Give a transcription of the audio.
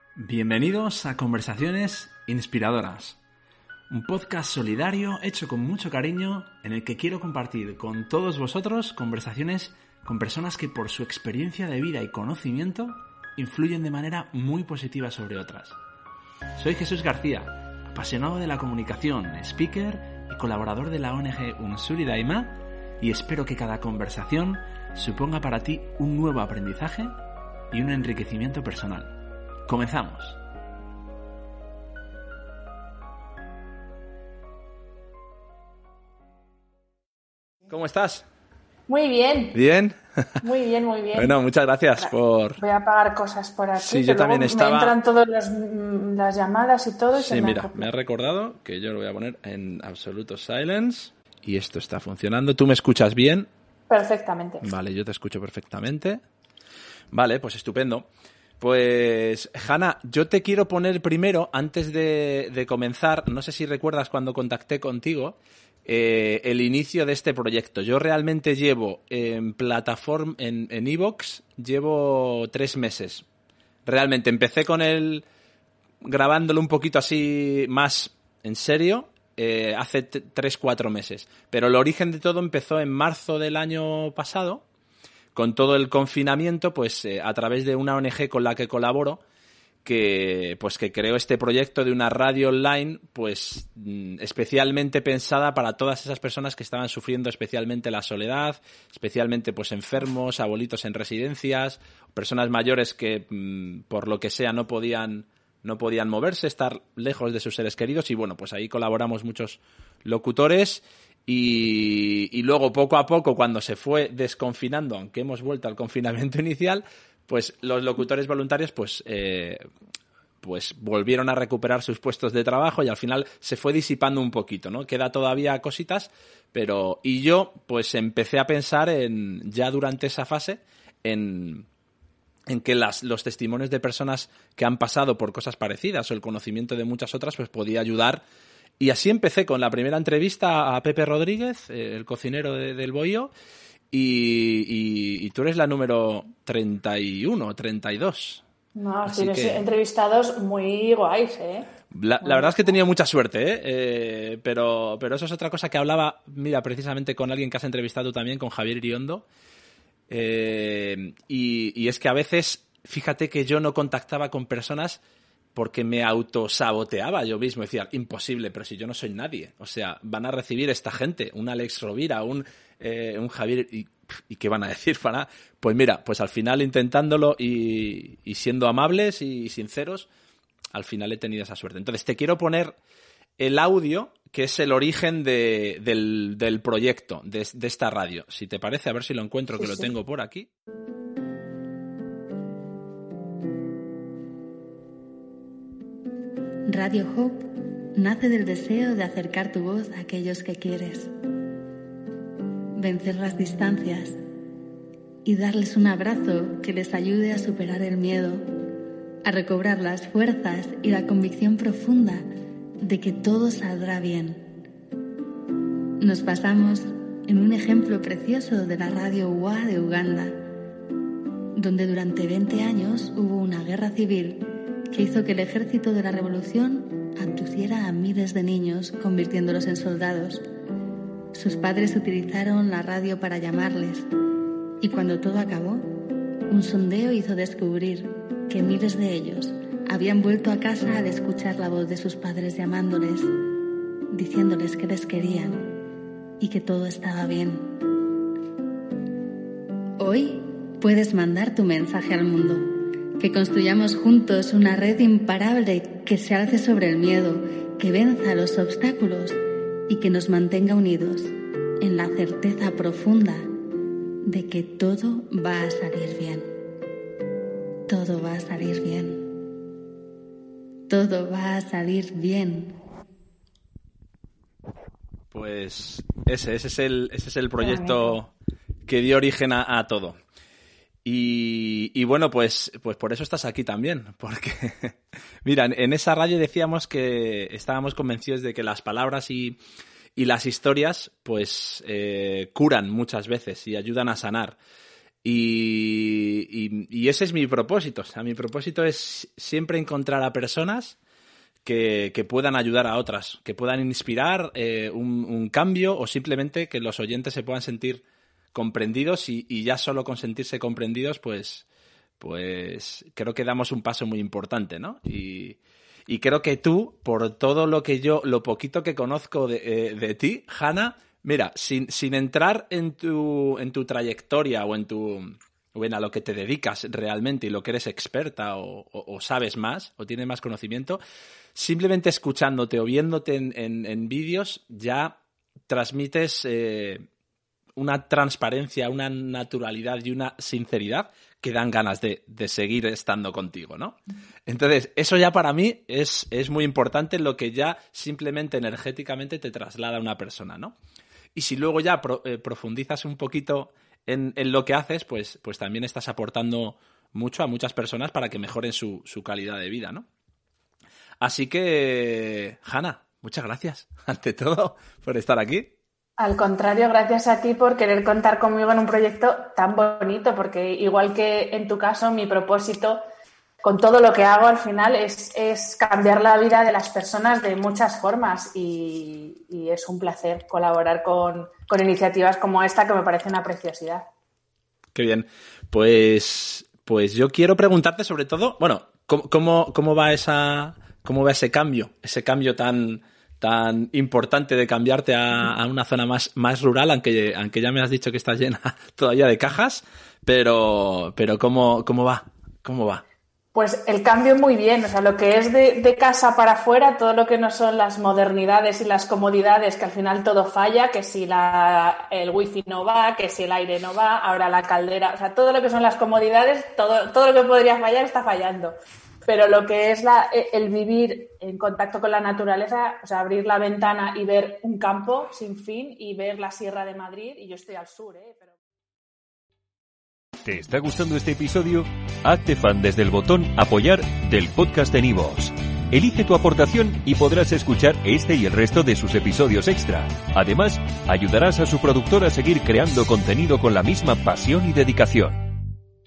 Bienvenidos a Conversaciones Inspiradoras, un podcast solidario hecho con mucho cariño en el que quiero compartir con todos vosotros conversaciones con personas que por su experiencia de vida y conocimiento influyen de manera muy positiva sobre otras. Soy Jesús García, apasionado de la comunicación, speaker y colaborador de la ONG Unsuri Daima, y espero que cada conversación suponga para ti un nuevo aprendizaje y un enriquecimiento personal. ¡Comenzamos! ¿Cómo estás? Muy bien. ¿Bien? Muy bien, muy bien. Bueno, muchas gracias por... Voy a apagar cosas por aquí. Sí, yo también estaba... Me entran todas las llamadas y todo. Y sí, mira, me ha recordado que yo lo voy a poner en absoluto silence y esto está funcionando. ¿Tú me escuchas bien? Perfectamente. Vale, yo te escucho perfectamente. Vale, pues estupendo. Pues, Hanna, yo te quiero poner primero, antes de comenzar, no sé si recuerdas cuando contacté contigo, el inicio de este proyecto. Yo realmente llevo en plataforma, en iVoox, llevo 3 meses. Realmente empecé con él grabándolo un poquito así más en serio, hace 3-4 meses. Pero el origen de todo empezó en marzo del año pasado. Con todo el confinamiento, pues a través de una ONG con la que colaboro, que creó este proyecto de una radio online, pues especialmente pensada para todas esas personas que estaban sufriendo especialmente la soledad, especialmente pues enfermos, abuelitos en residencias, personas mayores que por lo que sea no podían moverse, estar lejos de sus seres queridos, y bueno, pues ahí colaboramos muchos locutores. Y luego, poco a poco, cuando se fue desconfinando, aunque hemos vuelto al confinamiento inicial, pues los locutores voluntarios pues volvieron a recuperar sus puestos de trabajo y al final se fue disipando un poquito, ¿no? Queda todavía cositas, pero... Y yo pues empecé a pensar ya durante esa fase en que los testimonios de personas que han pasado por cosas parecidas o el conocimiento de muchas otras pues podía ayudar. Y así empecé con la primera entrevista a Pepe Rodríguez, el cocinero del Bohío, y tú eres la número 31, 32. No, tienes entrevistados muy guays, ¿eh? La verdad es que he tenido mucha suerte, pero eso es otra cosa que hablaba, mira, precisamente con alguien que has entrevistado también, con Javier Iriondo, y es que a veces, fíjate que yo no contactaba con personas porque me autosaboteaba yo mismo. Decía, imposible, pero si yo no soy nadie. O sea, van a recibir esta gente, un Alex Rovira, un Javier, ¿y qué van a decir? Pues mira, pues al final intentándolo y siendo amables y sinceros, al final he tenido esa suerte. Entonces te quiero poner el audio, que es el origen del proyecto, de esta radio. Si te parece, a ver si lo encuentro, sí, que lo tengo por aquí. Radio Hope nace del deseo de acercar tu voz a aquellos que quieres, vencer las distancias y darles un abrazo que les ayude a superar el miedo, a recobrar las fuerzas y la convicción profunda de que todo saldrá bien. Nos basamos en un ejemplo precioso de la radio UA de Uganda, donde durante 20 años hubo una guerra civil que hizo que el ejército de la revolución abduciera a miles de niños, convirtiéndolos en soldados. Sus padres utilizaron la radio para llamarles, y cuando todo acabó, un sondeo hizo descubrir que miles de ellos habían vuelto a casa al escuchar la voz de sus padres llamándoles, diciéndoles que les querían y que todo estaba bien. Hoy puedes mandar tu mensaje al mundo. Que construyamos juntos una red imparable que se alce sobre el miedo, que venza los obstáculos y que nos mantenga unidos en la certeza profunda de que todo va a salir bien. Todo va a salir bien. Todo va a salir bien. Pues ese es el proyecto que dio origen a todo. Y bueno, pues por eso estás aquí también, porque mira, en esa radio decíamos que estábamos convencidos de que las palabras y las historias pues curan muchas veces y ayudan a sanar. Y ese es mi propósito. O sea, mi propósito es siempre encontrar a personas que puedan ayudar a otras, que puedan inspirar un cambio, o simplemente que los oyentes se puedan sentir comprendidos, y ya solo con sentirse comprendidos, pues creo que damos un paso muy importante, ¿no? Y creo que tú, por todo lo poquito que conozco de ti, Hanna, mira, sin entrar en tu trayectoria o en a lo que te dedicas realmente y lo que eres experta o sabes más o tienes más conocimiento, simplemente escuchándote o viéndote en vídeos ya transmites una transparencia, una naturalidad y una sinceridad que dan ganas de seguir estando contigo, ¿no? Entonces, eso ya para mí es muy importante, lo que ya simplemente energéticamente te traslada una persona, ¿no? Y si luego ya profundizas un poquito en lo que haces, pues también estás aportando mucho a muchas personas para que mejoren su calidad de vida, ¿no? Así que, Hanna, muchas gracias, ante todo, por estar aquí. Al contrario, gracias a ti por querer contar conmigo en un proyecto tan bonito, porque igual que en tu caso, mi propósito con todo lo que hago al final es cambiar la vida de las personas de muchas formas, y es un placer colaborar con iniciativas como esta, que me parece una preciosidad. Qué bien. Pues yo quiero preguntarte sobre todo, bueno, ¿cómo va ese cambio tan importante de cambiarte a una zona más rural, aunque ya me has dicho que está llena todavía de cajas, pero ¿cómo va? Pues el cambio muy bien, o sea, lo que es de casa para afuera, todo lo que no son las modernidades y las comodidades, que al final todo falla, que si el wifi no va, que si el aire no va, ahora la caldera, o sea, todo lo que son las comodidades, todo lo que podría fallar está fallando. Pero lo que es el vivir en contacto con la naturaleza, o sea, abrir la ventana y ver un campo sin fin y ver la Sierra de Madrid, y yo estoy al sur, pero... ¿Te está gustando este episodio? Hazte fan desde el botón Apoyar del podcast de Nivos. Elige tu aportación y podrás escuchar este y el resto de sus episodios extra. Además, ayudarás a su productor a seguir creando contenido con la misma pasión y dedicación.